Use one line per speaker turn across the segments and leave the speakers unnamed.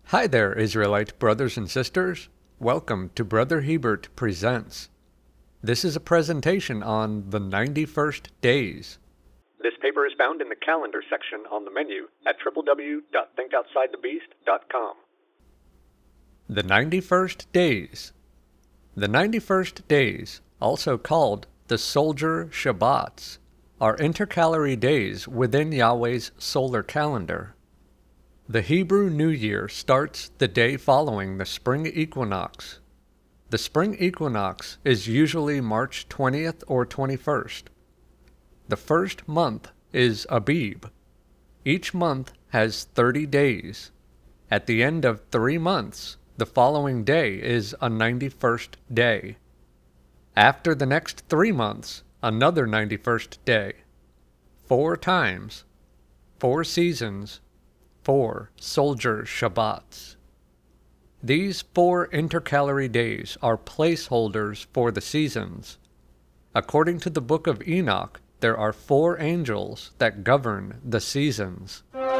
Hi there, Israelite brothers and sisters. Welcome to Brother Hebert Presents. This is a presentation on the 91st days. This paper is found in the calendar section on the menu at www.thinkoutsidethebeast.com. The 91st days. The 91st days, also called the Soldier Shabbats, are intercalary days within Yahweh's solar calendar. The Hebrew New Year starts the day following the spring equinox. The spring equinox is usually March 20th or 21st. The first month is Abib. Each month has 30 days. At the end of 3 months, the following day is a 91st day. After the next 3 months, another 91st day. 4 times, 4 seasons, 4 soldier Shabbats. These 4 intercalary days are placeholders for the seasons. According to the book of Enoch, there are 4 angels that govern the seasons.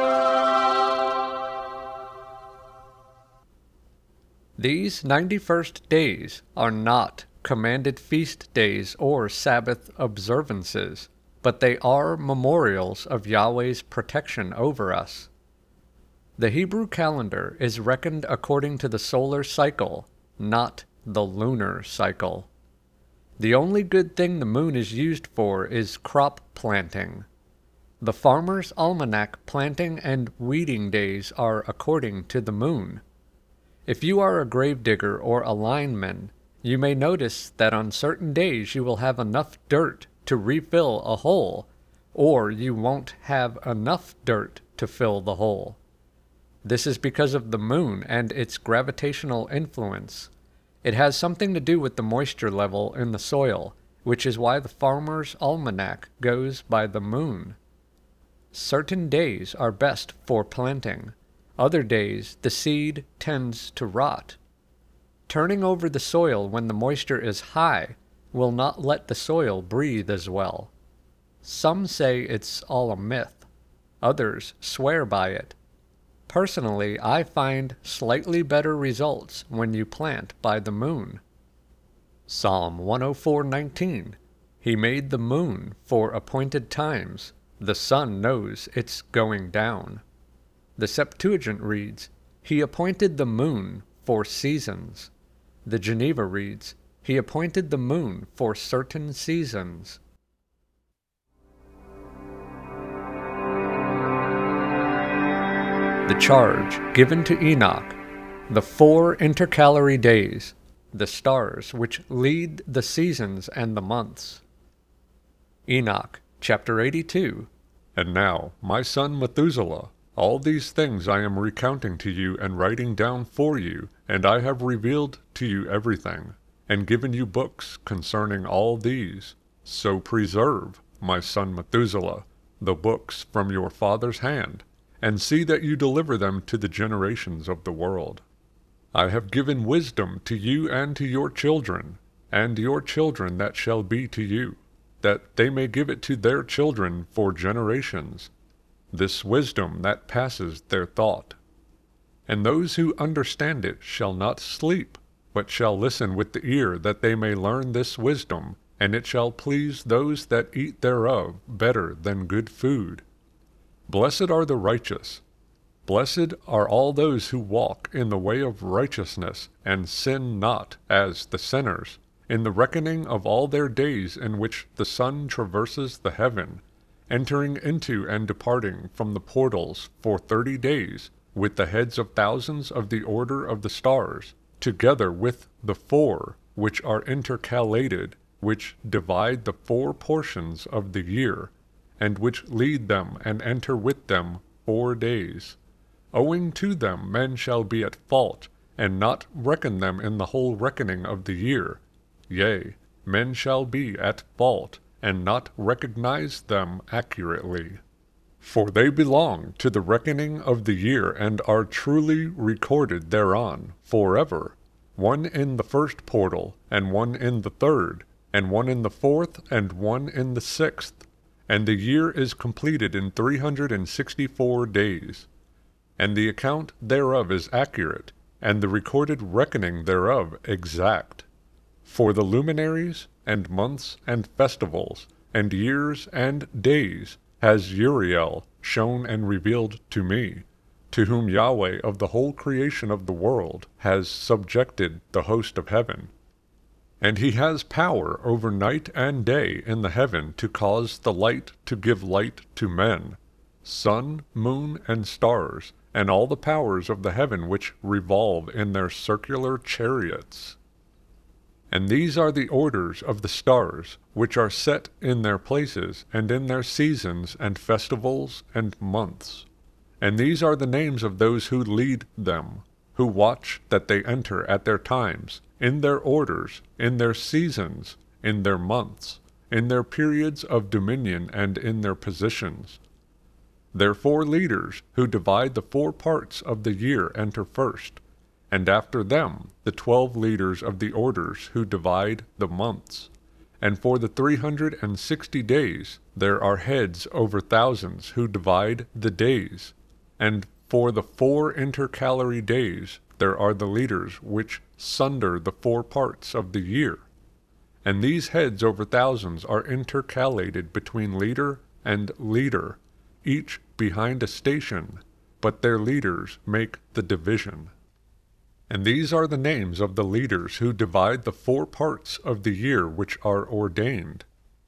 These 91st days are not commanded feast days or Sabbath observances, but they are memorials of Yahweh's protection over us. The Hebrew calendar is reckoned according to the solar cycle, not the lunar cycle. The only good thing the moon is used for is crop planting. The farmer's almanac planting and weeding days are according to the moon. If you are a gravedigger or a lineman, you may notice that on certain days you will have enough dirt to refill a hole, or you won't have enough dirt to fill the hole. This is because of the moon and its gravitational influence. It has something to do with the moisture level in the soil, which is why the farmer's almanac goes by the moon. Certain days are best for planting. Other days the seed tends to rot. Turning over the soil when the moisture is high will not let the soil breathe as well. Some say it's all a myth. Others swear by it. Personally, I find slightly better results when you plant by the moon. Psalm 104:19. He made the moon for appointed times. The sun knows it's going down. The Septuagint reads, He appointed the moon for seasons. The Geneva reads, He appointed the moon for certain seasons. The charge given to Enoch, the 4 intercalary days, the stars which lead the seasons and the months. Enoch, chapter 82.
And now, my son Methuselah, all these things I am recounting to you and writing down for you, and I have revealed to you everything, and given you books concerning all these. So preserve, my son Methuselah, the books from your father's hand, and see that you deliver them to the generations of the world. I have given wisdom to you and to your children, and your children that shall be to you, that they may give it to their children for generations, this wisdom that passes their thought. And those who understand it shall not sleep, but shall listen with the ear, that they may learn this wisdom, and it shall please those that eat thereof better than good food. Blessed are the righteous. Blessed are all those who walk in the way of righteousness, and sin not, as the sinners, in the reckoning of all their days in which the sun traverses the heaven, entering into and departing from the portals for 30 days, with the heads of thousands of the order of the stars, together with the 4 which are intercalated, which divide the 4 portions of the year, and which lead them and enter with them 4 days. Owing to them men shall be at fault, and not reckon them in the whole reckoning of the year. Yea, men shall be at fault, and not recognize them accurately. For they belong to the reckoning of the year, and are truly recorded thereon forever, one in the first portal, and one in the third, and one in the fourth, and one in the sixth. And the year is completed in 364 days. and the account thereof is accurate, and the recorded reckoning thereof exact. For the luminaries, and months, and festivals, and years, and days, has Uriel shown and revealed to me, to whom Yahweh of the whole creation of the world has subjected the host of heaven. And he has power over night and day in the heaven to cause the light to give light to men, sun, moon, and stars, and all the powers of the heaven which revolve in their circular chariots. And these are the orders of the stars, which are set in their places, and in their seasons, and festivals, and months. And these are the names of those who lead them, who watch that they enter at their times, in their orders, in their seasons, in their months, in their periods of dominion, and in their positions. Their 4 leaders, who divide the 4 parts of the year, enter first, and after them the 12 leaders of the orders, who divide the months. And for the 360 days there are heads over thousands, who divide the days. And for the 4 intercalary days there are the leaders which sunder the 4 parts of the year. And these heads over thousands are intercalated between leader and leader, each behind a station, but their leaders make the division. And these are the names of the leaders who divide the 4 parts of the year which are ordained: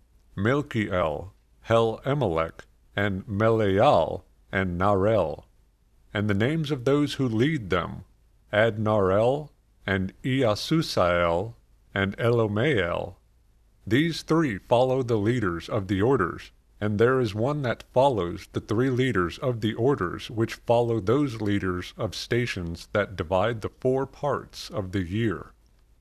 Milkiel, Hel-Emelech, and Meleal, and Narel. And the names of those who lead them: Adnarel, and Easusael, and Elomael. These 3 follow the leaders of the orders, and there is one that follows the 3 leaders of the orders, which follow those leaders of stations that divide the 4 parts of the year.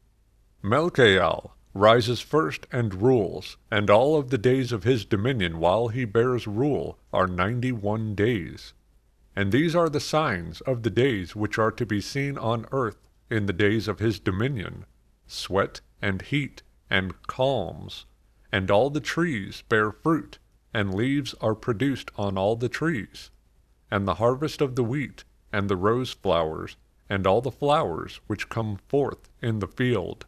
Melchiel rises first and rules, and all of the days of his dominion while he bears rule are 91 days. And these are the signs of the days which are to be seen on earth in the days of his dominion: sweat, and heat, and calms. And all the trees bear fruit, and leaves are produced on all the trees. And the harvest of the wheat, and the rose flowers, and all the flowers which come forth in the field.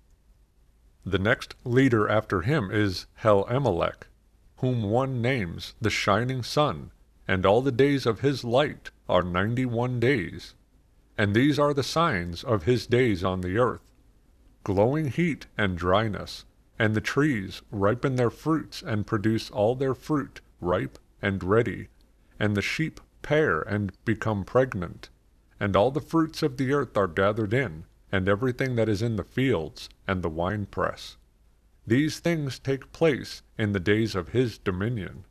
The next leader after him is Hel-Emelech, whom one names the shining sun, and all the days of his light are 91 days. And these are the signs of his days on the earth: glowing heat and dryness, and the trees ripen their fruits and produce all their fruit ripe and ready, and the sheep pair and become pregnant, and all the fruits of the earth are gathered in, and everything that is in the fields, and the winepress. These things take place in the days of his dominion.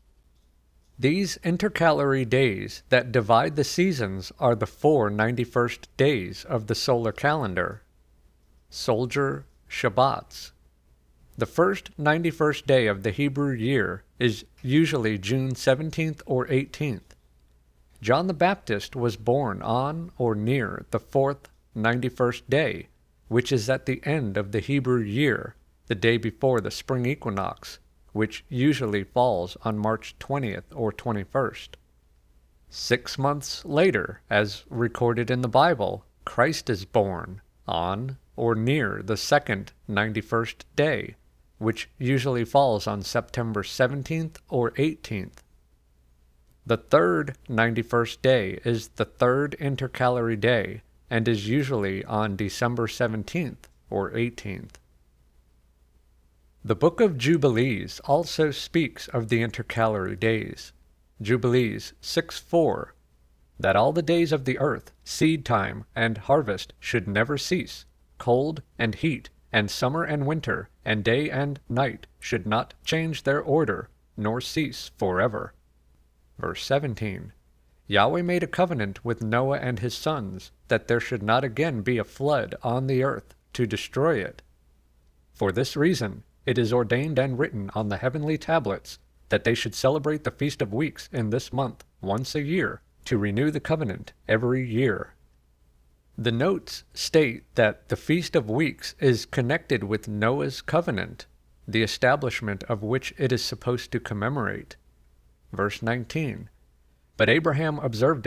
These intercalary days that divide the seasons are the 4 91st days of the solar calendar, soldier Shabbats. The first 91st day of the Hebrew year is usually June 17th or 18th. John the Baptist was born on or near the 4th 91st day, which is at the end of the Hebrew year, the day before the spring equinox, which usually falls on March 20th or 21st. 6 months later, as recorded in the Bible, Christ is born on or near the second 91st day, which usually falls on September 17th or 18th. The third 91st day is the third intercalary day, and is usually on December 17th or 18th. The Book of Jubilees also speaks of the intercalary days. Jubilees 6:4, that all the days of the earth, seed time and harvest, should never cease, cold and heat, and summer and winter, and day and night should not change their order, nor cease forever. Verse 17, Yahweh made a covenant with Noah and his sons, that there should not again be a flood on the earth to destroy it. For this reason it is ordained and written on the heavenly tablets that they should celebrate the Feast of Weeks in this month once a year, to renew the covenant every year. The notes state that the Feast of Weeks is connected with Noah's covenant, the establishment of which it is supposed to commemorate. Verse 19, But Abraham observed it,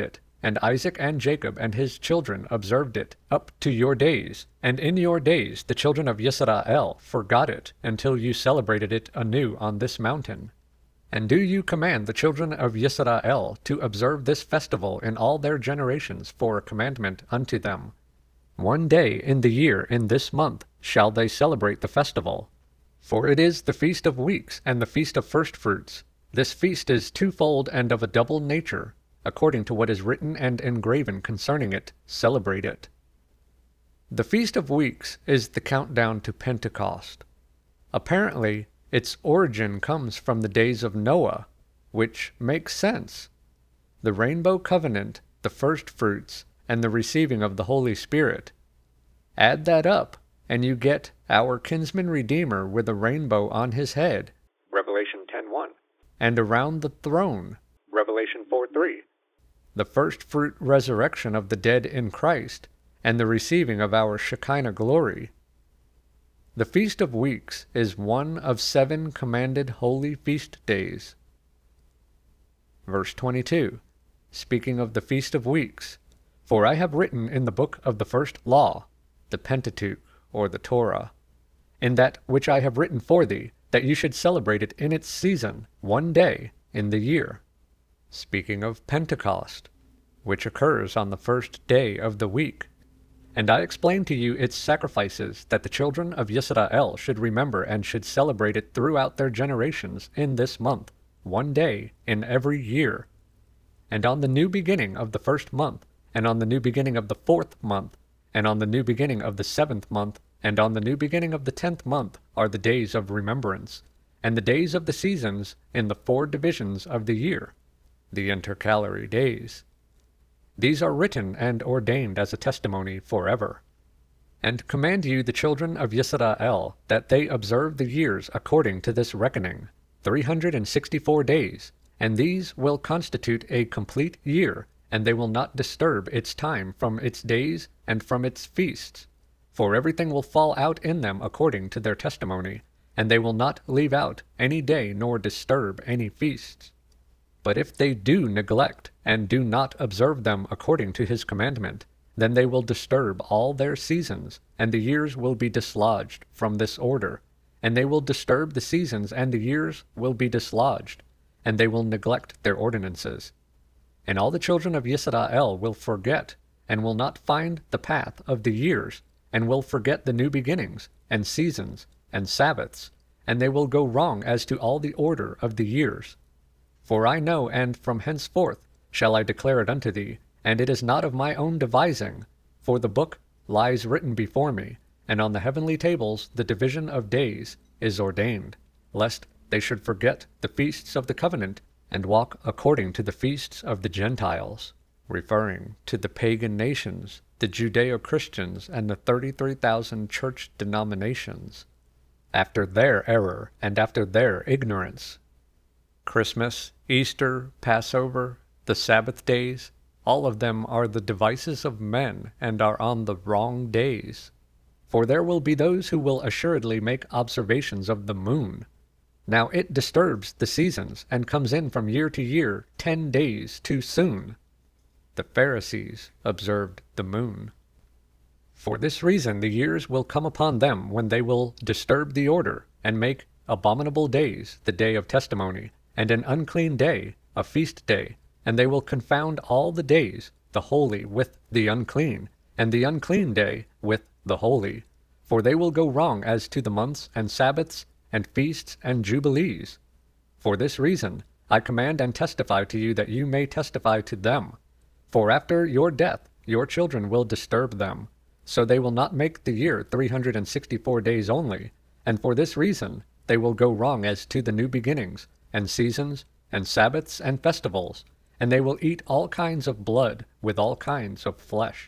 And Isaac and Jacob and his children observed it up to your days. And in your days the children of Yisrael forgot it until you celebrated it anew on this mountain. And do you command the children of Yisrael to observe this festival in all their generations for a commandment unto them. 1 day in the year in this month shall they celebrate the festival. For it is the feast of weeks and the feast of firstfruits. This feast is twofold and of a double nature. According to what is written and engraven concerning it, celebrate it. The Feast of Weeks is the countdown to Pentecost. Apparently, its origin comes from the days of Noah, which makes sense. The rainbow covenant, the firstfruits, and the receiving of the Holy Spirit. Add that up, and you get our kinsman redeemer with a rainbow on his head,
Revelation 10:1.
and around the throne,
Revelation 4:3.
the firstfruit resurrection of the dead in Christ, and the receiving of our Shekinah glory. The Feast of Weeks is one of 7 commanded holy feast days. Verse 22, speaking of the Feast of Weeks, For I have written in the book of the first law, the Pentateuch, or the Torah, in that which I have written for thee, that you should celebrate it in its season, 1 day in the year. Speaking of Pentecost, which occurs on the first day of the week. And I explained to you its sacrifices, that the children of Yisrael should remember and should celebrate it throughout their generations in this month, 1 day in every year. And on the new beginning of the first month, and on the new beginning of the 4th month, and on the new beginning of the 7th month, and on the new beginning of the 10th month are the days of remembrance, and the days of the seasons in the 4 divisions of the year, the intercalary days. These are written and ordained as a testimony forever. And command you the children of Yisrael that they observe the years according to this reckoning, 364 days, and these will constitute a complete year, and they will not disturb its time from its days and from its feasts. For everything will fall out in them according to their testimony, and they will not leave out any day nor disturb any feasts. But if they do neglect, and do not observe them according to his commandment, then they will disturb all their seasons, and the years will be dislodged from this order, and they will disturb the seasons, and the years will be dislodged, and they will neglect their ordinances. And all the children of Yisrael will forget, and will not find the path of the years, and will forget the new beginnings, and seasons, and Sabbaths, and they will go wrong as to all the order of the years. For I know, and from henceforth shall I declare it unto thee, and it is not of my own devising, for the book lies written before me, and on the heavenly tables the division of days is ordained, lest they should forget the feasts of the covenant, and walk according to the feasts of the Gentiles, referring to the pagan nations, the Judeo-Christians, and the 33,000 church denominations, after their error and after their ignorance. Christmas, Easter, Passover, the Sabbath days, all of them are the devices of men and are on the wrong days. For there will be those who will assuredly make observations of the moon. Now it disturbs the seasons, and comes in from year to year 10 days too soon. The Pharisees observed the moon. For this reason the years will come upon them when they will disturb the order, and make abominable days the day of testimony, and an unclean day a feast day, and they will confound all the days, the holy with the unclean, and the unclean day with the holy. For they will go wrong as to the months and Sabbaths and feasts and jubilees. For this reason I command and testify to you that you may testify to them. For after your death your children will disturb them, so they will not make the year 364 days only, and for this reason they will go wrong as to the new beginnings, and seasons, and Sabbaths, and festivals, and they will eat all kinds of blood with all kinds of flesh.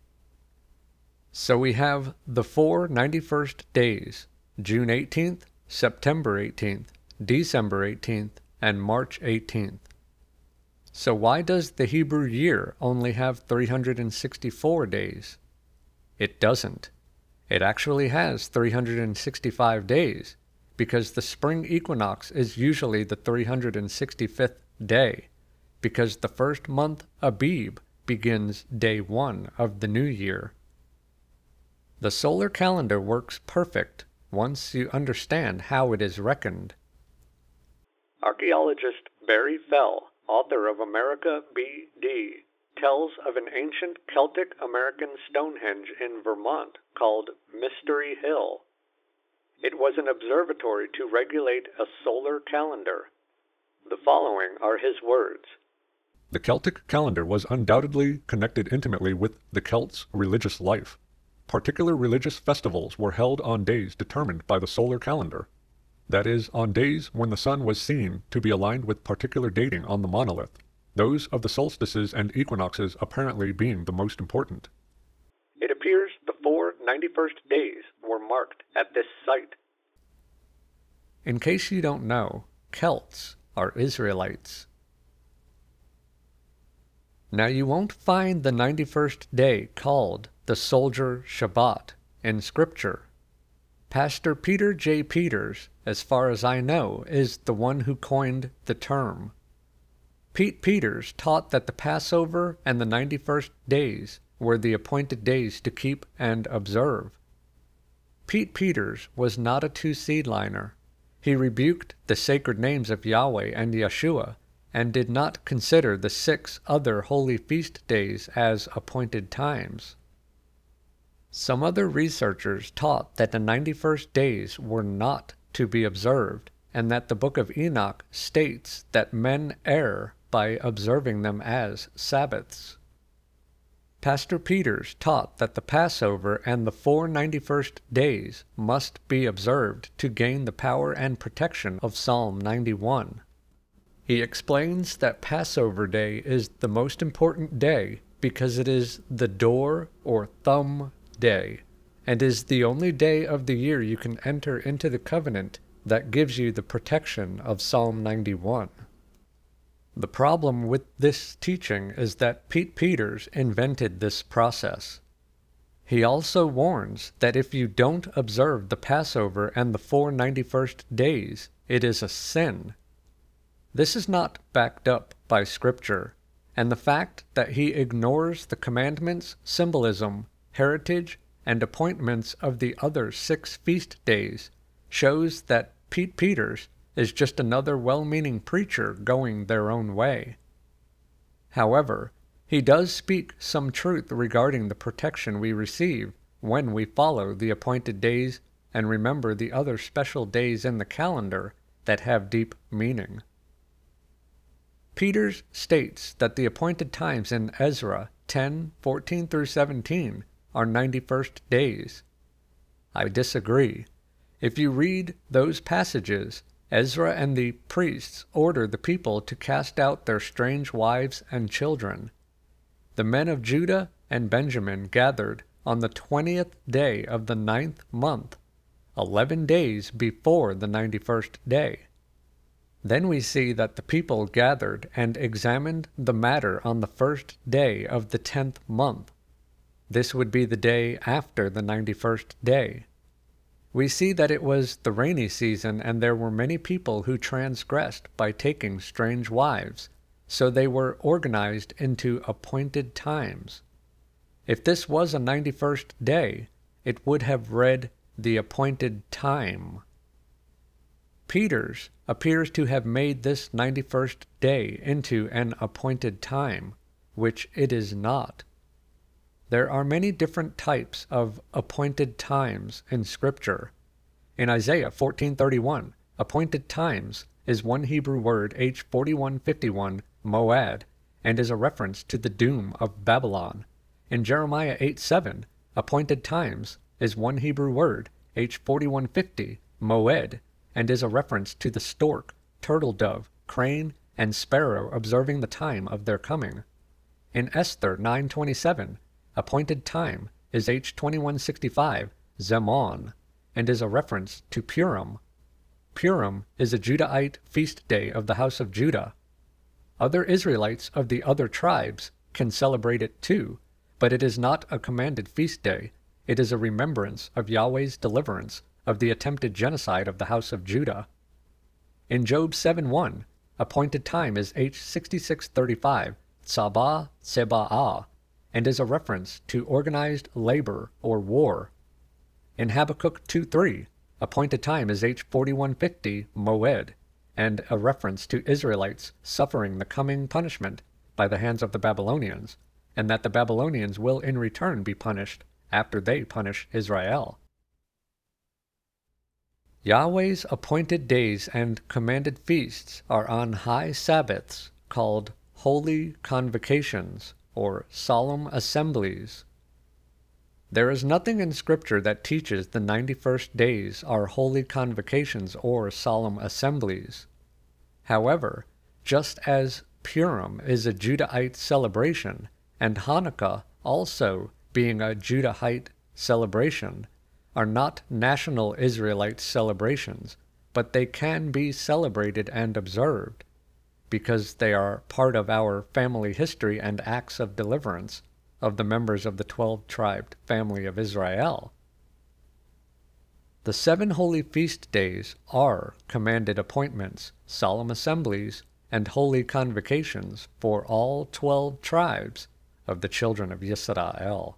So we have the 4 91st days, June 18th, September 18th, December 18th, and March 18th. So why does the Hebrew year only have 364 days? It doesn't. It actually has 365 days, because the spring equinox is usually the 365th day, because the first month Abib begins day 1 of the new year. The solar calendar works perfect once you understand how it is reckoned.
Archaeologist Barry Fell, author of America B.D., tells of an ancient Celtic American Stonehenge in Vermont called Mystery Hill. It was an observatory to regulate a solar calendar. The following are his words.
The Celtic calendar was undoubtedly connected intimately with the Celts' religious life. Particular religious festivals were held on days determined by the solar calendar. That is, on days when the sun was seen to be aligned with particular dating on the monolith, those of the solstices and equinoxes apparently being the most important.
It appears the 4 91st days were marked at this site.
In case you don't know, Celts are Israelites. Now you won't find the 91st day called the Soldier Shabbat in Scripture. Pastor Peter J. Peters, as far as I know, is the one who coined the term. Pete Peters taught that the Passover and the 91st days were the appointed days to keep and observe. Pete Peters was not a two-seed-liner. He rebuked the sacred names of Yahweh and Yeshua, and did not consider the 6 other holy feast days as appointed times. Some other researchers taught that the 91st days were not to be observed, and that the Book of Enoch states that men err by observing them as Sabbaths. Pastor Peters taught that the Passover and the 4 91st days must be observed to gain the power and protection of Psalm 91. He explains that Passover Day is the most important day because it is the door or thumb day, and is the only day of the year you can enter into the covenant that gives you the protection of Psalm 91. The problem with this teaching is that Pete Peters invented this process. He also warns that if you don't observe the Passover and the 4 91st days, it is a sin. This is not backed up by Scripture, and the fact that he ignores the commandments, symbolism, heritage, and appointments of the other 6 feast days shows that Pete Peters is just another well-meaning preacher going their own way. However, he does speak some truth regarding the protection we receive when we follow the appointed days and remember the other special days in the calendar that have deep meaning. Peters states that the appointed times in Ezra 10:14-17 are 91st days. I disagree. If you read those passages, Ezra and the priests order the people to cast out their strange wives and children. The men of Judah and Benjamin gathered on the 20th day of the 9th month, 11 days before the 91st day. Then we see that the people gathered and examined the matter on the 1st day of the 10th month. This would be the day after the 91st day. We see that it was the rainy season and there were many people who transgressed by taking strange wives, so they were organized into appointed times. If this was a 91st day, it would have read the appointed time. Peters appears to have made this 91st day into an appointed time, which it is not. There are many different types of appointed times in Scripture. In Isaiah 14:31, appointed times is one Hebrew word H4151 moed, and is a reference to the doom of Babylon. In Jeremiah 8:7, appointed times is one Hebrew word H4150 moed, and is a reference to the stork, turtle dove, crane, and sparrow observing the time of their coming. In Esther 9:27, appointed time is H2165 Zemon, and is a reference to Purim. Purim is a Judahite feast day of the house of Judah. Other Israelites of the other tribes can celebrate it too, but it is not a commanded feast day. It is a remembrance of Yahweh's deliverance of the attempted genocide of the house of Judah. In Job 7:1, appointed time is H6635 tsaba seba'ah, and is a reference to organized labor or war. In Habakkuk 2:3, appointed time is H4150 Moed, and a reference to Israelites suffering the coming punishment by the hands of the Babylonians, and that the Babylonians will in return be punished after they punish Israel. Yahweh's appointed days and commanded feasts are on high Sabbaths, called holy convocations, or solemn assemblies. There is nothing in Scripture that teaches the 91st days are holy convocations or solemn assemblies. However, just as Purim is a Judahite celebration, and Hanukkah also being a Judahite celebration, are not national Israelite celebrations, but they can be celebrated and observed, because they are part of our family history and acts of deliverance of the members of the 12-tribed family of Israel. The 7 holy feast days are commanded appointments, solemn assemblies, and holy convocations for all 12 tribes of the children of Yisrael.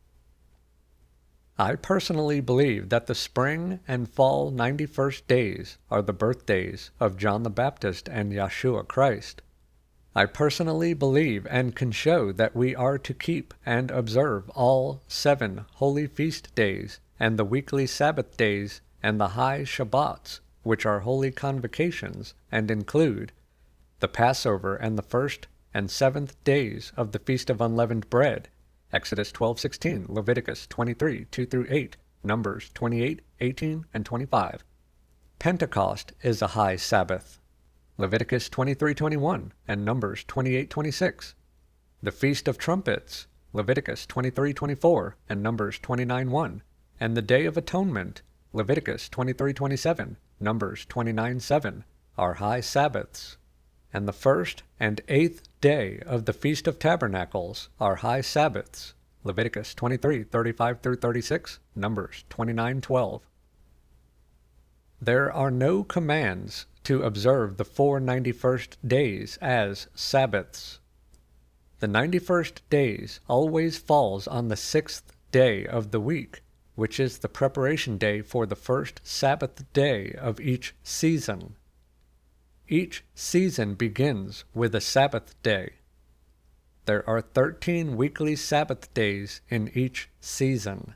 I personally believe that the spring and fall 91st days are the birthdays of John the Baptist and Yeshua Christ. I personally believe and can show that we are to keep and observe all 7 holy feast days and the weekly Sabbath days and the high Shabbats, which are holy convocations and include the Passover and the 1st and 7th days of the Feast of Unleavened Bread, Exodus 12:16, Leviticus 23:2-8, Numbers 28:18 and 25. Pentecost is a high Sabbath, Leviticus 23:21 and Numbers 28:26. The Feast of Trumpets, Leviticus 23:24 and Numbers 29:1, and the Day of Atonement, Leviticus 23:27, Numbers 29:7, are high Sabbaths. And the 1st and 8th day of the Feast of Tabernacles are high Sabbaths, Leviticus 23:35-36, Numbers 29:12. There are no commands to observe the 4 91st days as Sabbaths. The 91st days always falls on the 6th day of the week, which is the preparation day for the first Sabbath day of each season. Each season begins with a Sabbath day. There are 13 weekly Sabbath days in each season.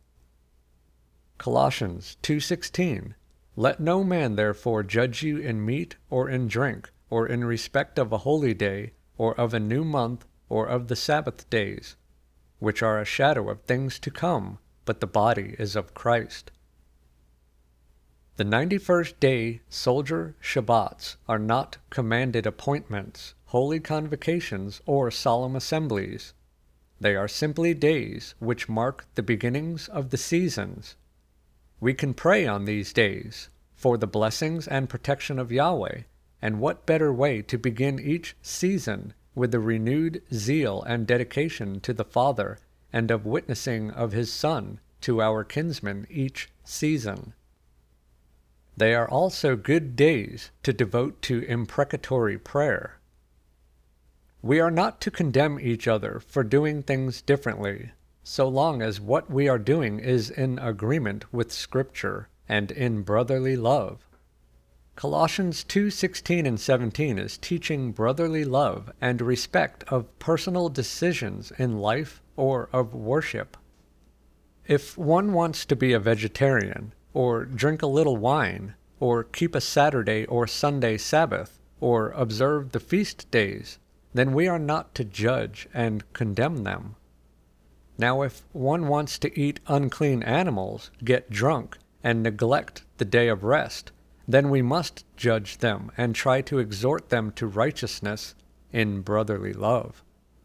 Colossians 2:16, Let no man therefore judge you in meat or in drink, or in respect of a holy day, or of a new month, or of the Sabbath days, which are a shadow of things to come, but the body is of Christ. The 91st day soldier Shabbats are not commanded appointments, holy convocations, or solemn assemblies. They are simply days which mark the beginnings of the seasons. We can pray on these days for the blessings and protection of Yahweh, and what better way to begin each season with a renewed zeal and dedication to the Father, and of witnessing of His Son to our kinsmen each season. They are also good days to devote to imprecatory prayer. We are not to condemn each other for doing things differently, so long as what we are doing is in agreement with Scripture and in brotherly love. Colossians 2:16 and 17 is teaching brotherly love and respect of personal decisions in life or of worship. If one wants to be a vegetarian, or drink a little wine, or keep a Saturday or Sunday Sabbath, or observe the feast days, then we are not to judge and condemn them. Now if one wants to eat unclean animals, get drunk, and neglect the day of rest, then we must judge them and try to exhort them to righteousness in brotherly love.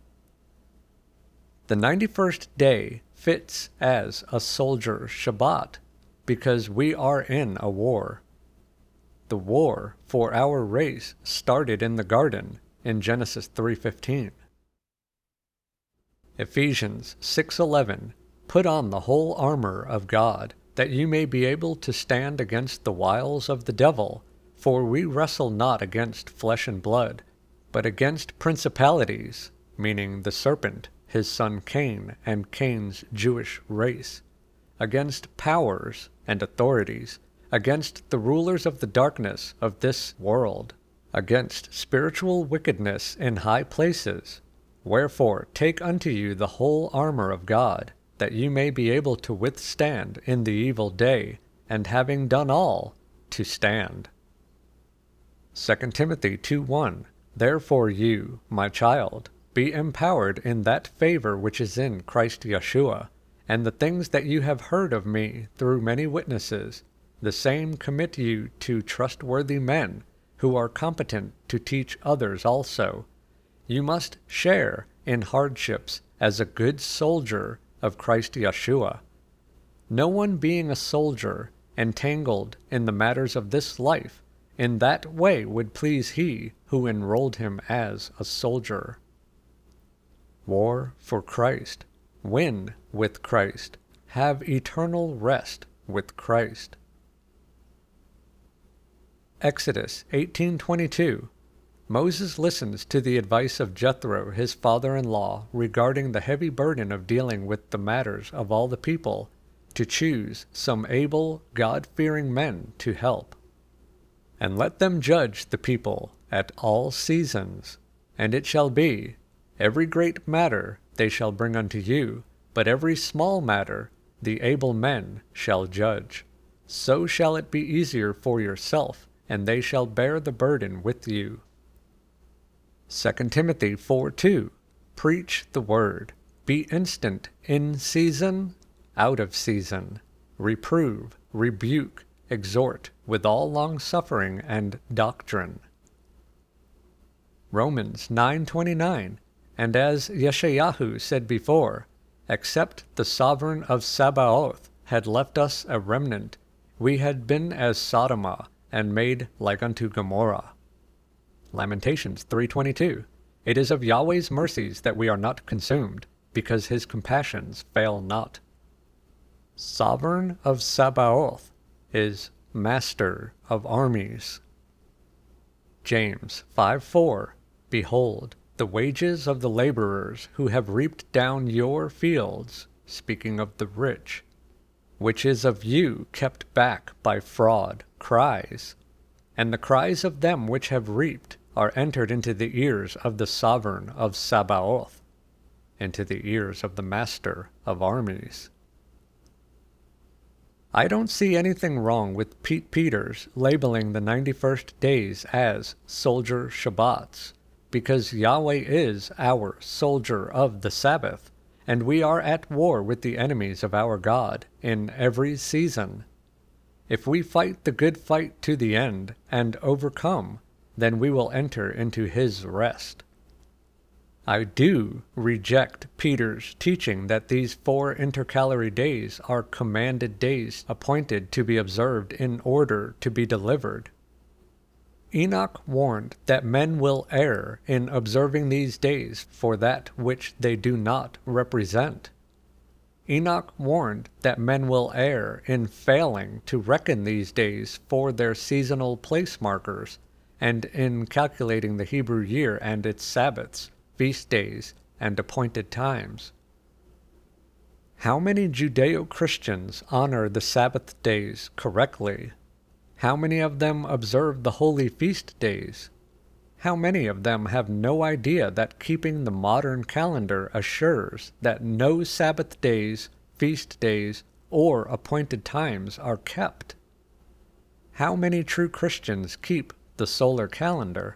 The 91st day fits as a soldier Shabbat, because we are in a war. The war for our race started in the garden in Genesis 3:15. Ephesians 6:11, Put on the whole armor of God, that you may be able to stand against the wiles of the devil, for we wrestle not against flesh and blood, but against principalities, meaning the serpent, his son Cain, and Cain's Jewish race, against powers and authorities, against the rulers of the darkness of this world, against spiritual wickedness in high places. Wherefore take unto you the whole armor of God, that you may be able to withstand in the evil day, and having done all, to stand. 2 Timothy 2:1. Therefore you, my child, be empowered in that favor which is in Christ Yeshua, and the things that you have heard of me through many witnesses, the same commit you to trustworthy men, who are competent to teach others also. You must share in hardships as a good soldier of Christ Yeshua. No one being a soldier, entangled in the matters of this life, in that way would please he who enrolled him as a soldier. War for Christ. Win with Christ. Have eternal rest with Christ. Exodus 18:22. Moses listens to the advice of Jethro, his father-in-law, regarding the heavy burden of dealing with the matters of all the people, to choose some able, God-fearing men to help. And let them judge the people at all seasons. And it shall be, every great matter they shall bring unto you, but every small matter the able men shall judge. So shall it be easier for yourself, and they shall bear the burden with you. 2 Timothy 4:2. Preach the word. Be instant in season, out of season. Reprove, rebuke, exhort with all longsuffering and doctrine. Romans 9:29. And as Yeshayahu said before, except the sovereign of Sabaoth had left us a remnant, we had been as Sodoma, and made like unto Gomorrah. Lamentations 3:22. It is of Yahweh's mercies that we are not consumed, because his compassions fail not. Sovereign of Sabaoth is master of armies. James 5:4. Behold, the wages of the laborers who have reaped down your fields, speaking of the rich, which is of you kept back by fraud, cries, and the cries of them which have reaped are entered into the ears of the sovereign of Sabaoth, into the ears of the master of armies. I don't see anything wrong with Pete Peters labeling the 91st days as soldier Shabbats, because Yahweh is our soldier of the Sabbath, and we are at war with the enemies of our God in every season. If we fight the good fight to the end and overcome, then we will enter into his rest. I do reject Peter's teaching that these 4 intercalary days are commanded days appointed to be observed in order to be delivered. Enoch warned that men will err in observing these days for that which they do not represent. Enoch warned that men will err in failing to reckon these days for their seasonal place markers, and in calculating the Hebrew year and its Sabbaths, feast days, and appointed times. How many Judeo-Christians honor the Sabbath days correctly? How many of them observe the holy feast days? How many of them have no idea that keeping the modern calendar assures that no Sabbath days, feast days, or appointed times are kept? How many true Christians keep the solar calendar?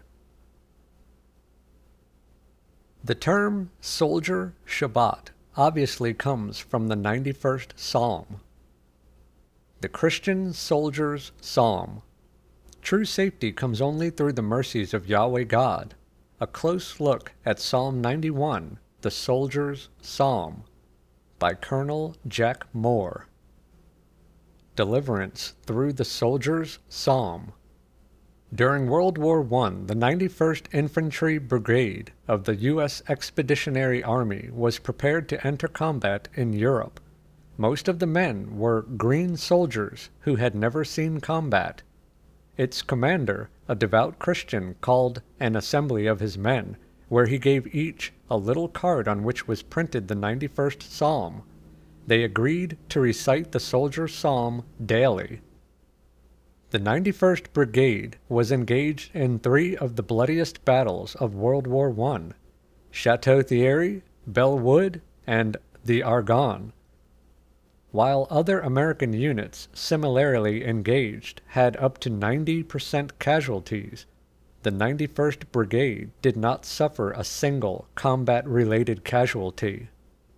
The term soldier Shabbat obviously comes from the 91st Psalm. The Christian soldier's psalm. True safety comes only through the mercies of Yahweh God. A close look at Psalm 91, the soldier's psalm, by Colonel Jack Moore. Deliverance through the soldier's psalm. During World War I, the 91st Infantry Brigade of the U.S. Expeditionary Army was prepared to enter combat in Europe. Most of the men were green soldiers who had never seen combat. Its commander, a devout Christian, called an assembly of his men, where he gave each a little card on which was printed the 91st Psalm. They agreed to recite the soldier's psalm daily. The 91st Brigade was engaged in 3 of the bloodiest battles of World War I: Chateau Thierry, Belle Wood, and the Argonne. While other American units similarly engaged had up to 90% casualties, the 91st Brigade did not suffer a single combat-related casualty.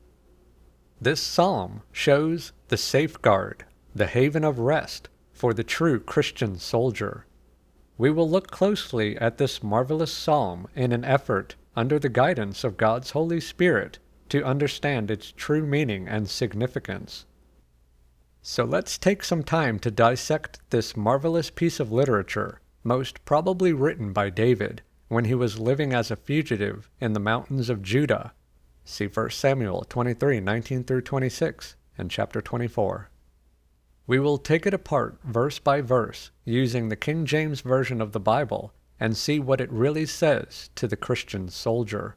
This psalm shows the safeguard, the haven of rest for the true Christian soldier. We will look closely at this marvelous psalm in an effort, under the guidance of God's Holy Spirit, to understand its true meaning and significance. So let's take some time to dissect this marvelous piece of literature, most probably written by David when he was living as a fugitive in the mountains of Judah. See 1 Samuel 23:19-26 and chapter 24. We will take it apart verse by verse using the King James Version of the Bible and see what it really says to the Christian soldier.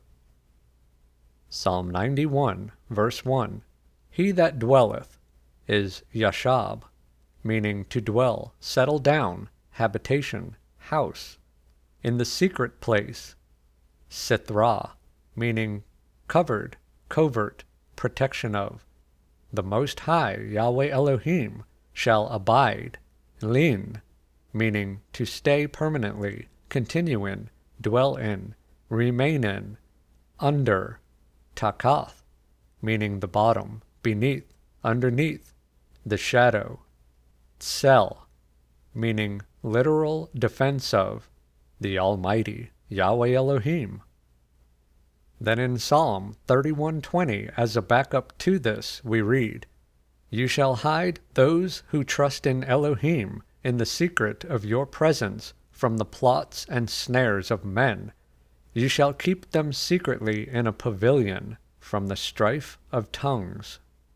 Psalm 91, verse 1. He that dwelleth is Yashab, meaning to dwell, settle down, habitation, house. In the secret place, Sithra, meaning covered, covert, protection of. The Most High, Yahweh Elohim, shall abide, Lin, meaning to stay permanently, continue in, dwell in, remain in, under, Takath, meaning the bottom, beneath, underneath, the shadow, Tsel, meaning literal defense of, the Almighty, Yahweh Elohim. Then in Psalm 31:20, as a backup to this, we read, You shall hide those who trust in Elohim in the secret of your presence from the plots and snares of men. You shall keep them secretly in a pavilion from the strife of tongues.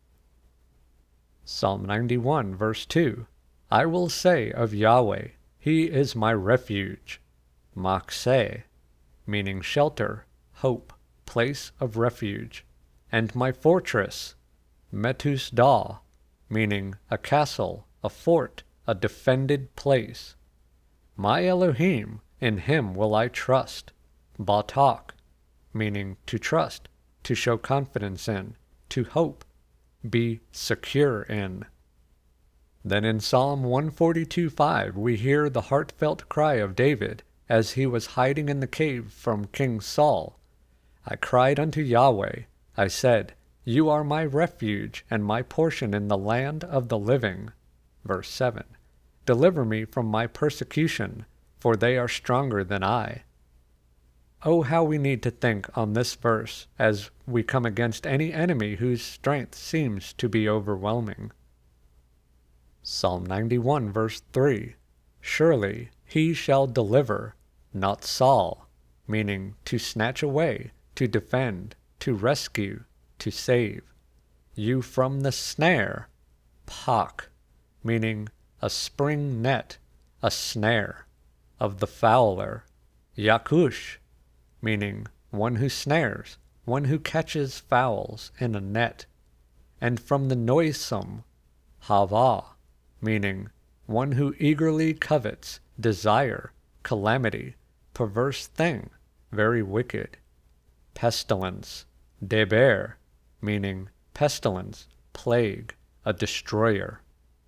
Psalm 91, verse 2. I will say of Yahweh, He is my refuge. Makseh, meaning shelter, hope, place of refuge, and my fortress, Metusdah, meaning a castle, a fort, a defended place. My Elohim, in him will I trust. Batak, meaning to trust, to show confidence in, to hope, be secure in. Then in Psalm 142:5 we hear the heartfelt cry of David as he was hiding in the cave from King Saul. I cried unto Yahweh, I said, You are my refuge and my portion in the land of the living. Verse 7. Deliver me from my persecution, for they are stronger than I. Oh, how we need to think on this verse as we come against any enemy whose strength seems to be overwhelming. Psalm 91, verse 3. Surely he shall deliver, not Saul, meaning to snatch away, to defend, to rescue, to save, you from the snare, Pak, meaning a spring net, a snare, of the fowler, Yakush, meaning one who snares, one who catches fowls in a net, and from the noisome, Hava, meaning one who eagerly covets, desire, calamity, perverse thing, very wicked. Pestilence, Deber, meaning pestilence, plague, a destroyer.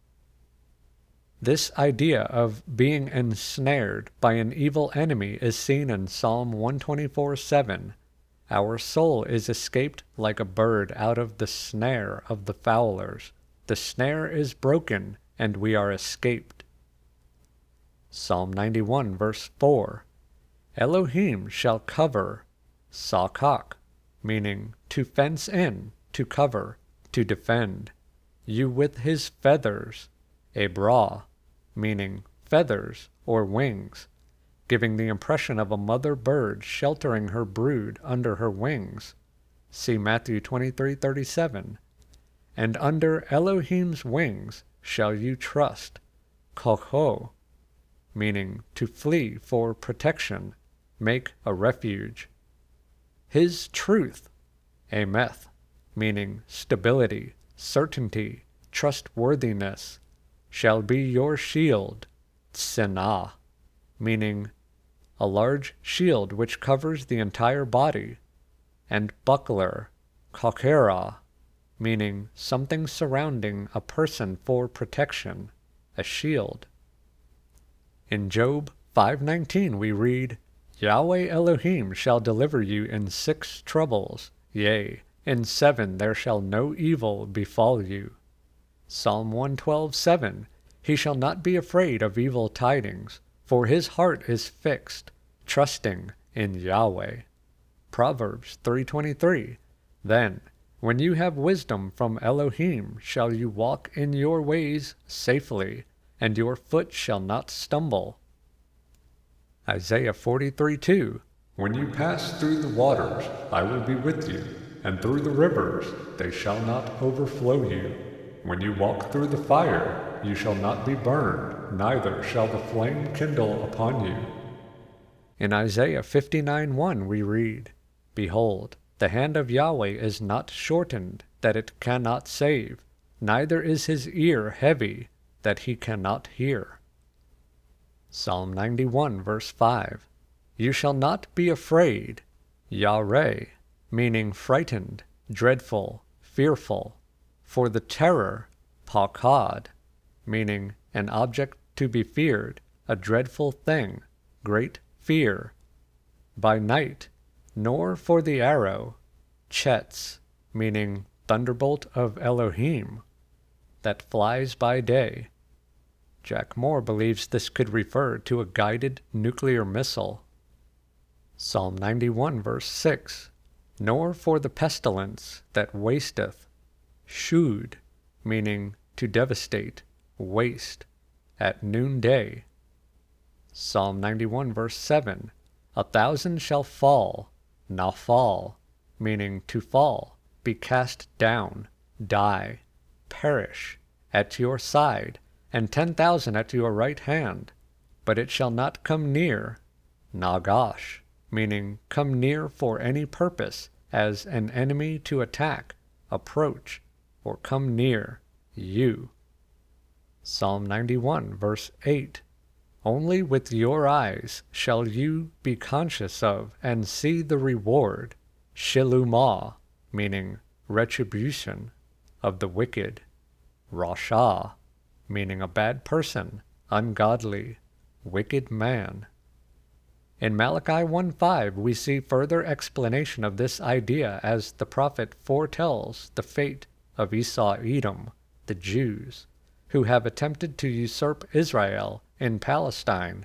This idea of being ensnared by an evil enemy is seen in Psalm 124:7. Our soul is escaped like a bird out of the snare of the fowlers. The snare is broken, and we are escaped. Psalm 91, verse 4. Elohim shall cover, Sakak, meaning to fence in, to cover, to defend, you with his feathers, Ebra, meaning feathers or wings, giving the impression of a mother bird sheltering her brood under her wings. See Matthew 23:37. And under Elohim's wings shall you trust, Koho, meaning to flee for protection, make a refuge. His truth, Ameth, meaning stability, certainty, trustworthiness, shall be your shield, Tsenah, meaning a large shield which covers the entire body, and buckler, Kakera, meaning something surrounding a person for protection, a shield. In Job 5:19 we read, Yahweh Elohim shall deliver you in 6 troubles, yea, in 7 there shall no evil befall you. Psalm 112:7, he shall not be afraid of evil tidings, for his heart is fixed, trusting in Yahweh. Proverbs 3:23, then, when you have wisdom from Elohim, shall you walk in your ways safely, and your foot shall not stumble. Isaiah 43:2,
When you pass through the waters, I will be with you, and through the rivers, they shall not overflow you. When you walk through the fire, you shall not be burned, neither shall the flame kindle upon you.
In Isaiah 59:1 we read, Behold, the hand of Yahweh is not shortened, that it cannot save, neither is his ear heavy, that he cannot hear. Psalm 91 verse 5, You shall not be afraid, Yahweh, meaning frightened, dreadful, fearful, for the terror, Pakad, meaning an object to be feared, a dreadful thing, great fear, by night, nor for the arrow, Chetz, meaning thunderbolt of Elohim, that flies by day. Jack Moore believes this could refer to a guided nuclear missile. Psalm 91 verse 6, Nor for the pestilence that wasteth, Shud, meaning to devastate, waste, at noonday. Psalm 91 verse 7, 1,000 shall fall, Nafal, meaning to fall, be cast down, die, perish, at your side, and 10,000 at your right hand, but it shall not come near, Nagash, meaning come near for any purpose, as an enemy to attack, approach, or come near, you. Psalm 91 verse 8, Only with your eyes shall you be conscious of and see the reward, Shilumah, meaning retribution, of the wicked, Rasha, meaning a bad person, ungodly, wicked man. In Malachi 1:5 we see further explanation of this idea as the prophet foretells the fate of Esau-Edom, the Jews, who have attempted to usurp Israel in Palestine.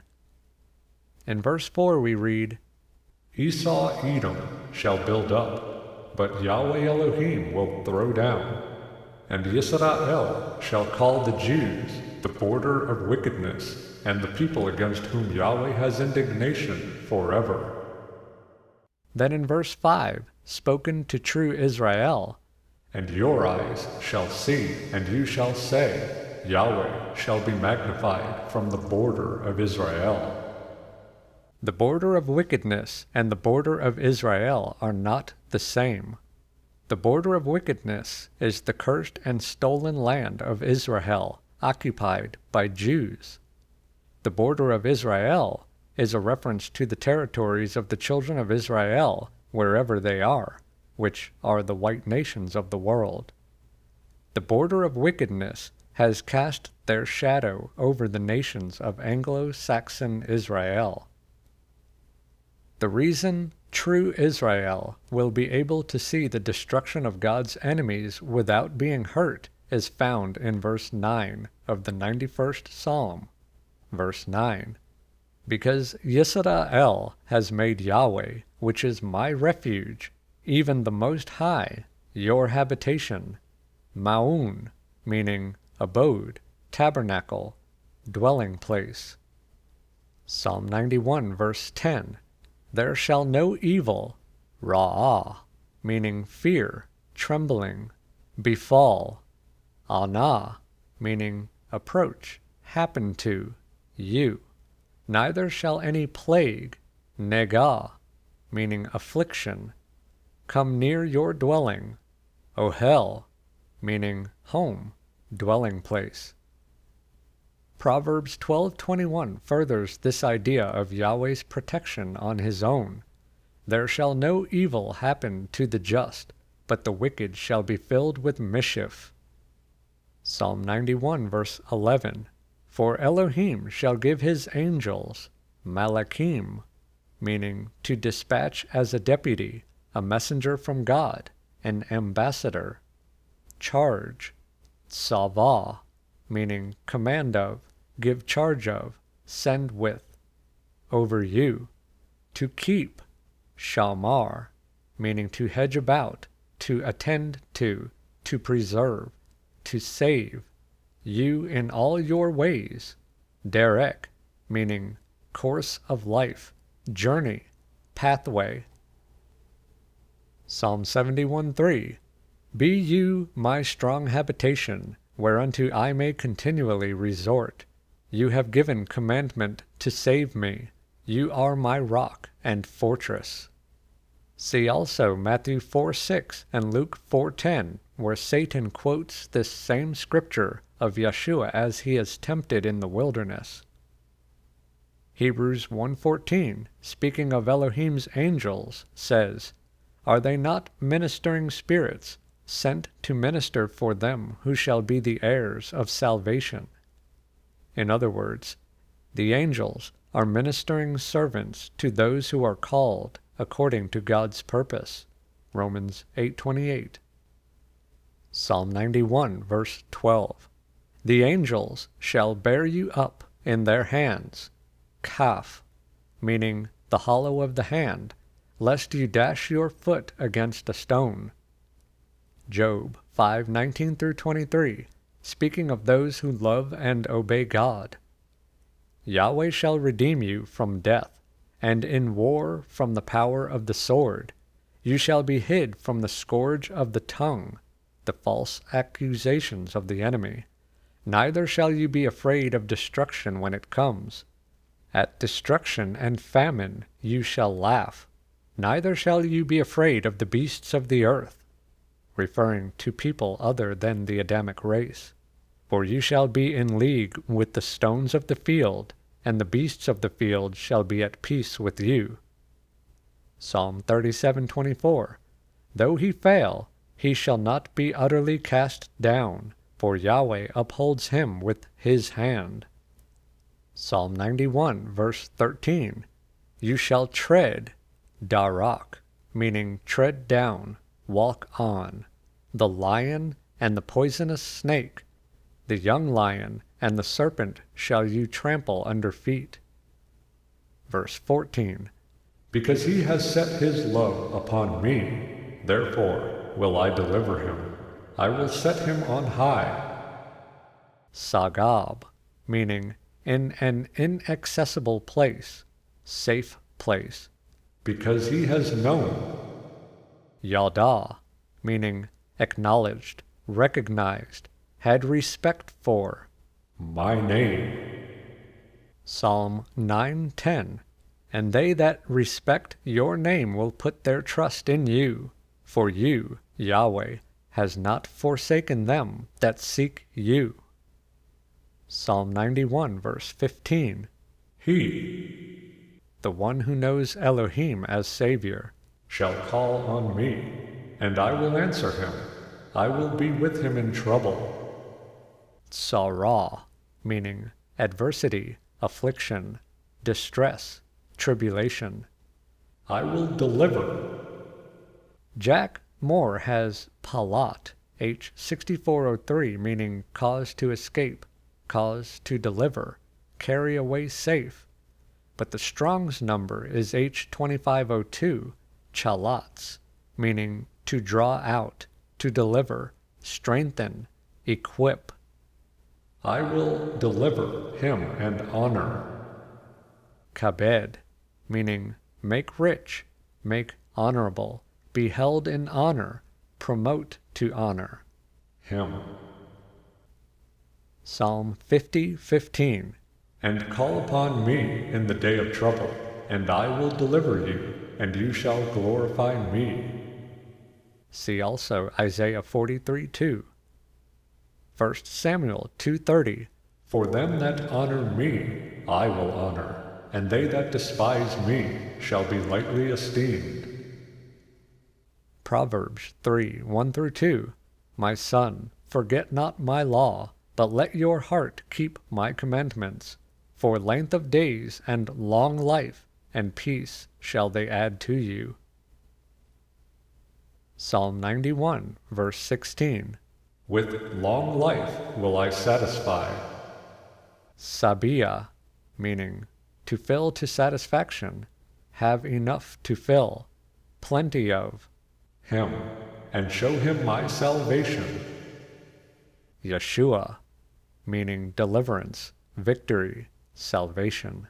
In verse 4 we read,
Esau-Edom shall build up, but Yahweh Elohim will throw down. And Yisrael shall call the Jews the border of wickedness, and the people against whom Yahweh has indignation forever.
Then in verse 5, spoken to true Israel,
And your eyes shall see, and you shall say, Yahweh shall be magnified from the border of Israel.
The border of wickedness and the border of Israel are not the same. The border of wickedness is the cursed and stolen land of Israel, occupied by Jews. The border of Israel is a reference to the territories of the children of Israel, wherever they are, which are the white nations of the world. The border of wickedness has cast their shadow over the nations of Anglo-Saxon Israel. The reason true Israel will be able to see the destruction of God's enemies without being hurt is found in verse 9 of the 91st Psalm. Verse 9, Because Yisrael has made Yahweh, which is my refuge, even the Most High, your habitation, Ma'un, meaning abode, tabernacle, dwelling place. Psalm 91 verse 10, There shall no evil, Ra'ah, meaning fear, trembling, befall, Anah, meaning approach, happen to, you. Neither shall any plague, Negah, meaning affliction, come near your dwelling. Ohel, meaning home, dwelling place. Proverbs 12:21 furthers this idea of Yahweh's protection on his own. There shall no evil happen to the just, but the wicked shall be filled with mischief. Psalm 91 verse 11. For Elohim shall give his angels, Malachim, meaning to dispatch as a deputy, a messenger from God, an ambassador. Charge, Savah, meaning command of, give charge of, send with. Over you. To keep, Shamar, meaning to hedge about, to attend to preserve, to save. You in all your ways. Derek, meaning course of life, journey, pathway. Psalm 71:3. Be you my strong habitation, whereunto I may continually resort. You have given commandment to save me. You are my rock and fortress. See also Matthew 4:6 and Luke 4:10, where Satan quotes this same scripture of Yeshua as he is tempted in the wilderness. Hebrews 1:14, speaking of Elohim's angels, says, Are they not ministering spirits, sent to minister for them who shall be the heirs of salvation? In other words, the angels are ministering servants to those who are called according to God's purpose. Romans 8:28. Psalm 91 verse 12. The angels shall bear you up in their hands, Kaf, meaning the hollow of the hand, lest you dash your foot against a stone. Job 5:19-23, speaking of those who love and obey God. Yahweh shall redeem you from death, and in war from the power of the sword. You shall be hid from the scourge of the tongue, the false accusations of the enemy. Neither shall you be afraid of destruction when it comes. At destruction and famine you shall laugh. Neither shall you be afraid of the beasts of the earth, referring to people other than the Adamic race. For you shall be in league with the stones of the field, and the beasts of the field shall be at peace with you. Psalm 37:24. Though he fail, he shall not be utterly cast down, for Yahweh upholds him with his hand. Psalm 91 verse 13. You shall tread, Darak, meaning tread down, walk on, the lion and the poisonous snake, the young lion and the serpent shall you trample under feet. Verse 14.
Because he has set his love upon me, therefore will I deliver him. I will set him on high.
Sagab, meaning in an inaccessible place, safe place.
Because he has known.
Yada, meaning acknowledged, recognized, had respect for.
My name.
Psalm 9:10. And they that respect your name will put their trust in you, for you, Yahweh, has not forsaken them that seek you. Psalm 91 verse 15.
He,
the one who knows Elohim as Savior,
shall call on me, and I will answer him. I will be with him in trouble.
Sarah, meaning adversity, affliction, distress, tribulation.
I will deliver.
Jack Moore has Palat, H 6403, meaning cause to escape, cause to deliver, carry away safe. But the Strong's number is H 2502, Chalats, meaning to draw out, to deliver, strengthen, equip.
I will deliver him and honor.
Kabed, meaning make rich, make honorable, be held in honor, promote to honor.
Him.
Psalm 50:15.
And call upon me in the day of trouble, and I will deliver you, and you shall glorify me.
See also Isaiah 43:2. 1 Samuel 2:30.
For them that honor me I will honor, and they that despise me shall be lightly esteemed.
Proverbs 3:1-2. My son, forget not my law, but let your heart keep my commandments. For length of days and long life and peace shall they add to you. Psalm 91, verse 16.
With long life will I satisfy.
Sabia, meaning to fill to satisfaction, have enough to fill, plenty of.
Him, and show him my salvation.
Yeshua, meaning deliverance, victory, salvation.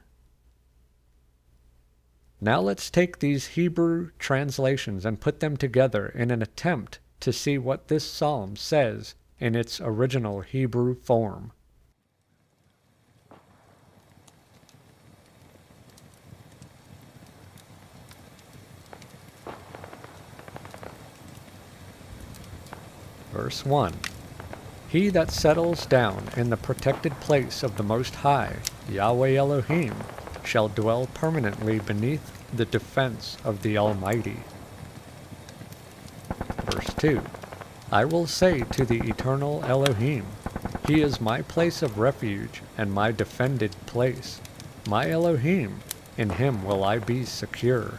Now let's take these Hebrew translations and put them together in an attempt to see what this psalm says in its original Hebrew form. Verse 1. He that settles down in the protected place of the Most High, Yahweh Elohim, shall dwell permanently beneath the defense of the Almighty. Verse 2. I will say to the eternal Elohim, He is my place of refuge and my defended place. My Elohim, in Him will I be secure.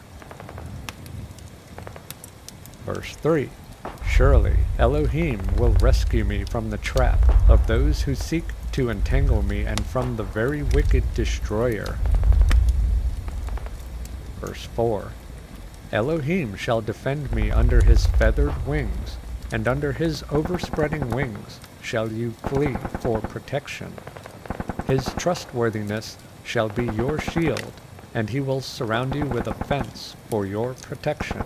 Verse 3. Surely Elohim will rescue me from the trap of those who seek to entangle me and from the very wicked destroyer. Verse 4. Elohim shall defend me under his feathered wings, and under his overspreading wings shall you flee for protection. His trustworthiness shall be your shield, and he will surround you with a fence for your protection.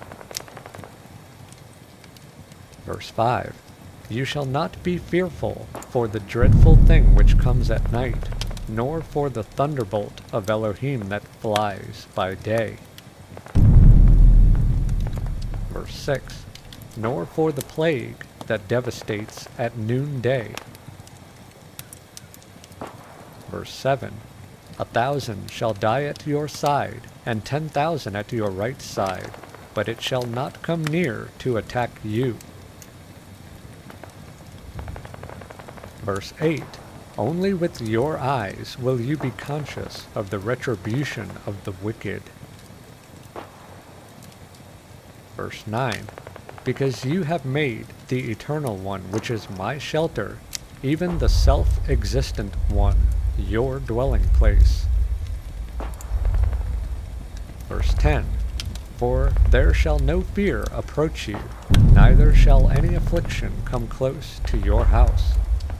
Verse 5. You shall not be fearful for the dreadful thing which comes at night, nor for the thunderbolt of Elohim that flies by day. Verse 6. Nor for the plague that devastates at noonday. Verse 7. 1,000 shall die at your side, and 10,000 at your right side, but it shall not come near to attack you. Verse 8. Only with your eyes will you be conscious of the retribution of the wicked. Verse 9. Because you have made the Eternal One, which is my shelter, even the self-existent One, your dwelling place. Verse 10. For there shall no fear approach you, neither shall any affliction come close to your house.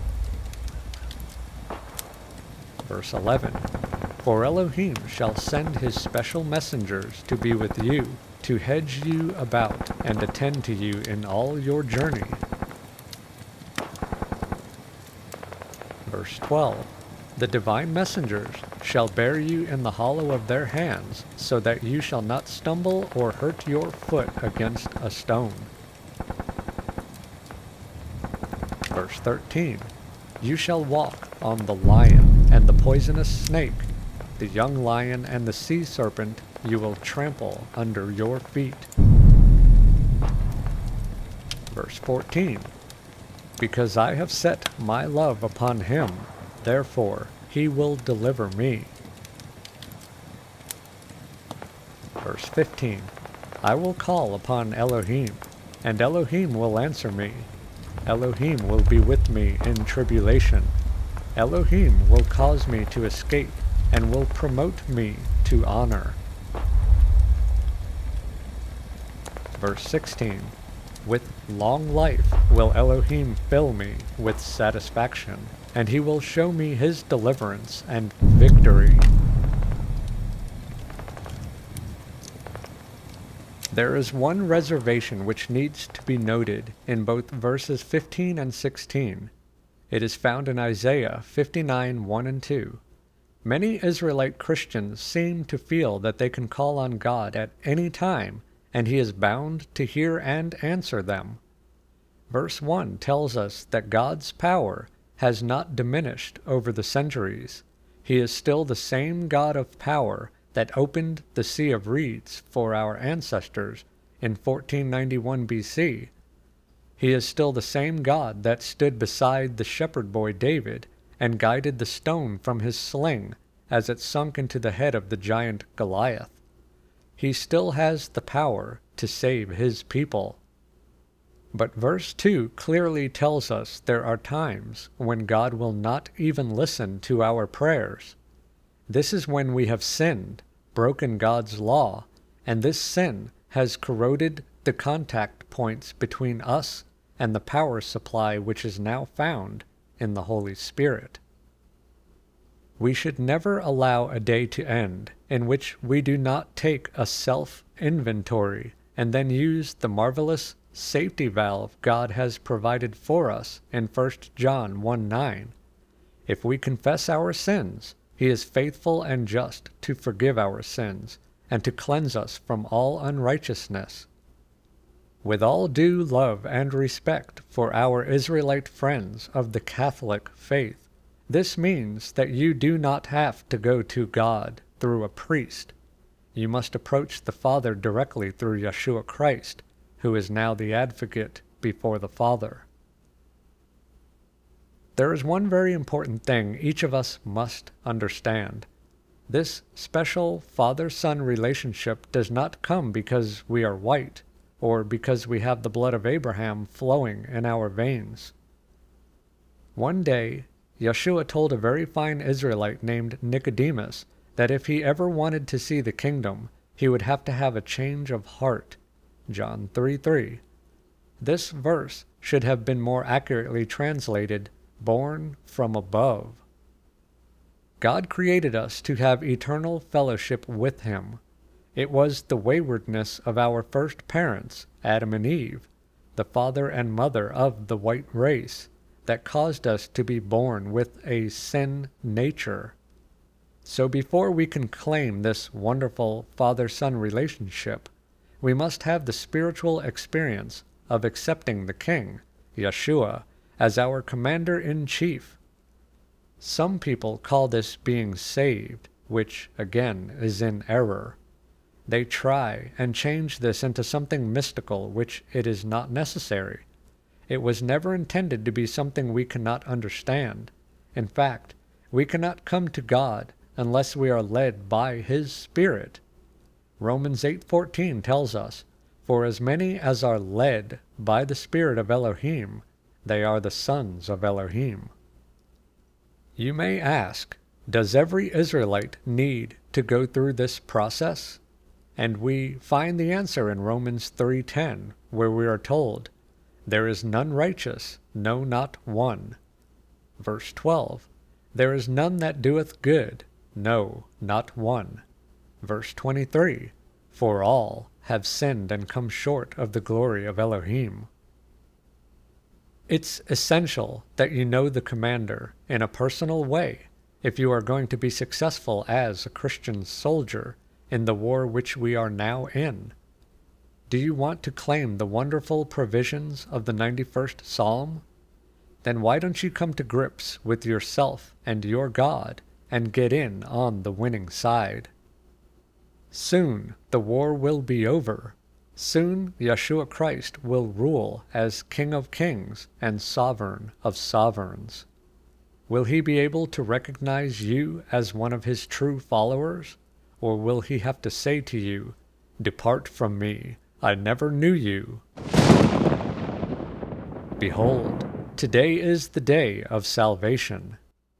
Verse 11. For Elohim shall send his special messengers to be with you, to hedge you about and attend to you in all your journey. Verse 12. The divine messengers shall bear you in the hollow of their hands, so that you shall not stumble or hurt your foot against a stone. Verse 13. You shall walk on the lion and the poisonous snake, the young lion and the sea serpent you will trample under your feet. Verse 14. Because I have set my love upon him, therefore he will deliver me. Verse 15. I will call upon Elohim, and Elohim will answer me. Elohim will be with me in tribulation. Elohim will cause me to escape and will promote me to honor. Verse 16. With long life will Elohim fill me with satisfaction, and he will show me his deliverance and victory. There is one reservation which needs to be noted in both verses 15 and 16. It is found in Isaiah 59:1 and 2. Many Israelite Christians seem to feel that they can call on God at any time and he is bound to hear and answer them. Verse 1 tells us that God's power has not diminished over the centuries. He is still the same God of power that opened the Sea of Reeds for our ancestors in 1491 BC. He is still the same God that stood beside the shepherd boy David and guided the stone from his sling as it sunk into the head of the giant Goliath. He still has the power to save his people. But verse 2 clearly tells us there are times when God will not even listen to our prayers. This is when we have sinned, broken God's law, and this sin has corroded the contact points between us and the power supply which is now found in the Holy Spirit. We should never allow a day to end in which we do not take a self-inventory and then use the marvelous safety valve God has provided for us in 1 John 1:9. If we confess our sins, He is faithful and just to forgive our sins and to cleanse us from all unrighteousness. With all due love and respect for our Israelite friends of the Catholic faith, this means that you do not have to go to God through a priest. You must approach the Father directly through Yeshua Christ, who is now the advocate before the Father. There is one very important thing each of us must understand. This special father-son relationship does not come because we are white, or because we have the blood of Abraham flowing in our veins. One day, Yeshua told a very fine Israelite named Nicodemus that if he ever wanted to see the kingdom, he would have to have a change of heart. John 3:3. This verse should have been more accurately translated, born from above. God created us to have eternal fellowship with Him. It was the waywardness of our first parents, Adam and Eve, the father and mother of the white race, that caused us to be born with a sin nature. So before we can claim this wonderful father-son relationship, we must have the spiritual experience of accepting the King, Yeshua, as our commander-in-chief. Some people call this being saved, which, again, is in error. They try and change this into something mystical, which it is not necessary. It was never intended to be something we cannot understand. In fact, we cannot come to God unless we are led by His Spirit. Romans 8:14 tells us, "For as many as are led by the Spirit of Elohim, they are the sons of Elohim." You may ask, does every Israelite need to go through this process? And we find the answer in Romans 3:10, where we are told, "There is none righteous, no, not one." Verse 12, "There is none that doeth good, no, not one." Verse 23, "For all have sinned and come short of the glory of Elohim." It's essential that you know the commander in a personal way if you are going to be successful as a Christian soldier in the war which we are now in. Do you want to claim the wonderful provisions of the 91st Psalm? Then why don't you come to grips with yourself and your God and get in on the winning side? Soon the war will be over. Soon Yeshua Christ will rule as King of Kings and Sovereign of Sovereigns. Will He be able to recognize you as one of His true followers? Or will He have to say to you, "Depart from me, I never knew you"? Behold, today is the day of salvation.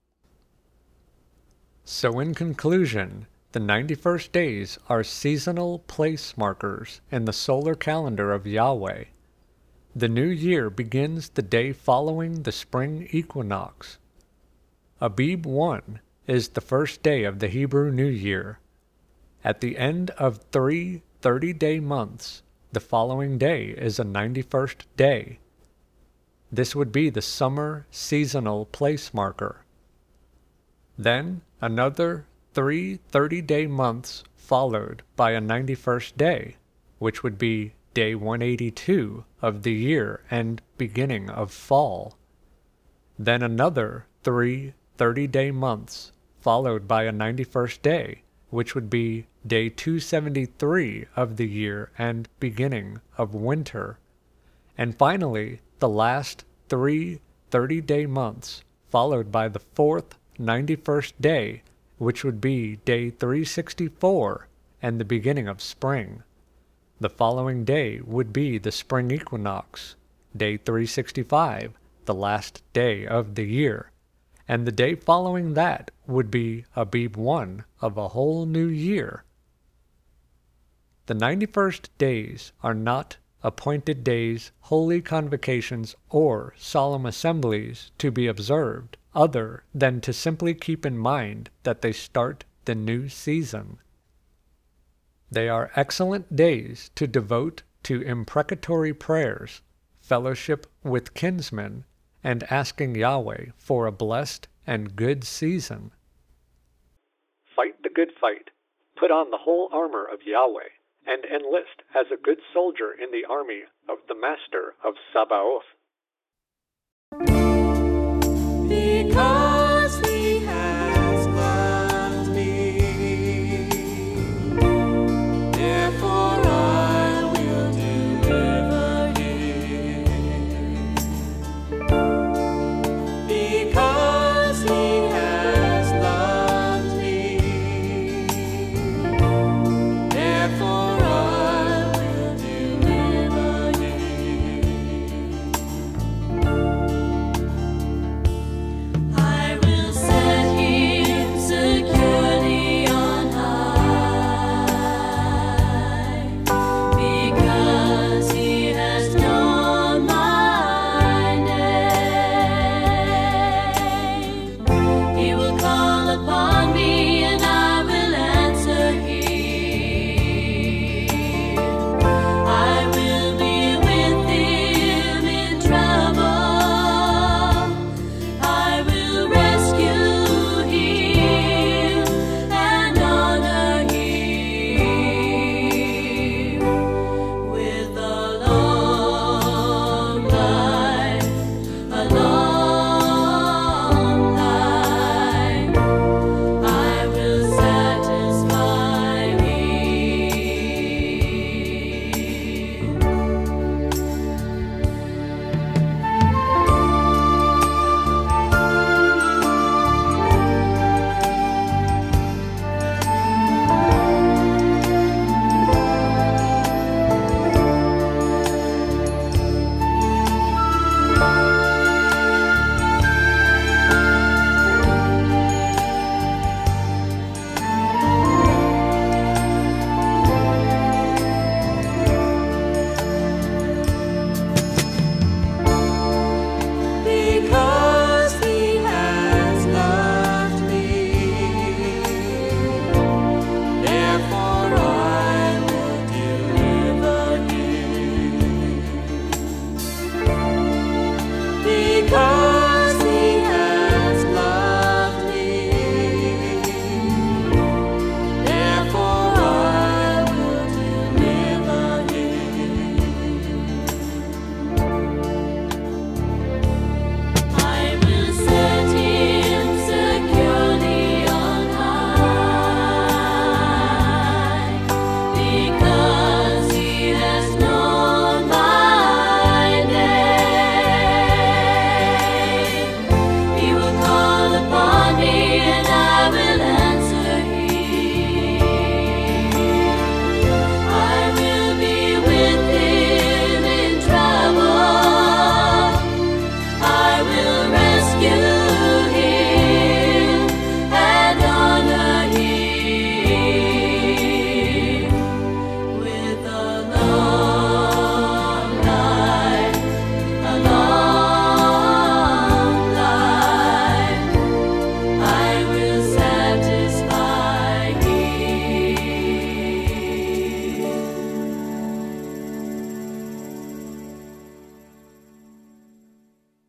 So in conclusion, the 91st days are seasonal place markers in the solar calendar of Yahweh. The new year begins the day following the spring equinox. Abib 1 is the first day of the Hebrew New Year. At the end of 3 30-day months, the following day is a 91st day. This would be the summer seasonal place marker. Then another 3 30-day months followed by a 91st day. which would be day 182 of the year and beginning of fall. Then another 3 30-day months, followed by a 91st day, which would be day 273 of the year and beginning of winter. And finally, the last 3 30-day months, followed by the fourth 91st day, which would be day 364 and the beginning of spring. The following day would be the spring equinox, day 365, the last day of the year, and the day following that would be Abib 1 of a whole new year. The 91st days are not appointed days, holy convocations, or solemn assemblies to be observed, other than to simply keep in mind that they start the new season. They are excellent days to devote to imprecatory prayers, fellowship with kinsmen, and asking Yahweh for a blessed and good season.
Fight the good fight. Put on the whole armor of Yahweh, and enlist as a good soldier in the army of the Master of Sabaoth.